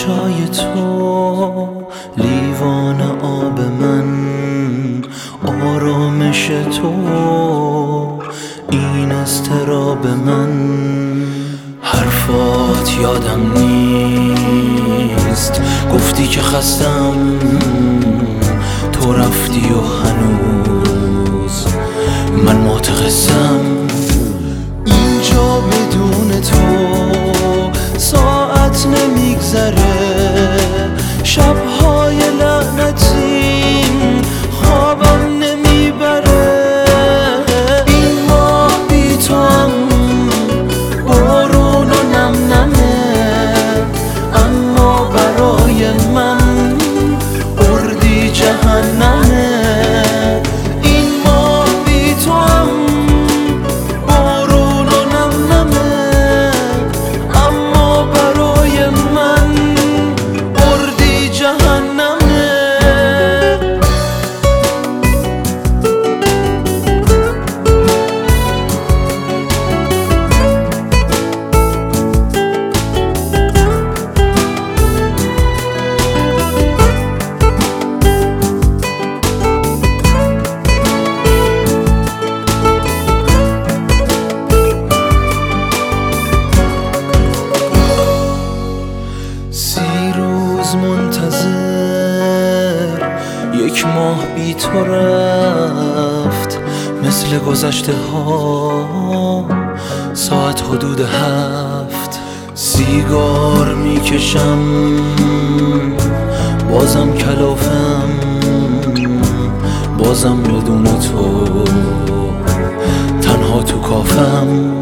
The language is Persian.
چای تو، لیوان آب من، آرامش تو، این اضطراب من. حرفات یادم نیست، گفتی که خستم، تو رفتی و هنوز من متخصم. اینجا بدون تو ساعت نمیگذره، شبهای لعنتیم خوابم نمیبره. این ماه بی تو هم بارون و نم نمه، اما برای من اردی جهنمه. این ماه بی تو هم بارون و نم نمه، اما برای من اردی جهنمه. منتظر یک ماه بی تو رفت، مثل گذشته ها ساعت حدود 7. سیگار میکشم بازم کلافم، بازم بدون تو تنها تو کافم.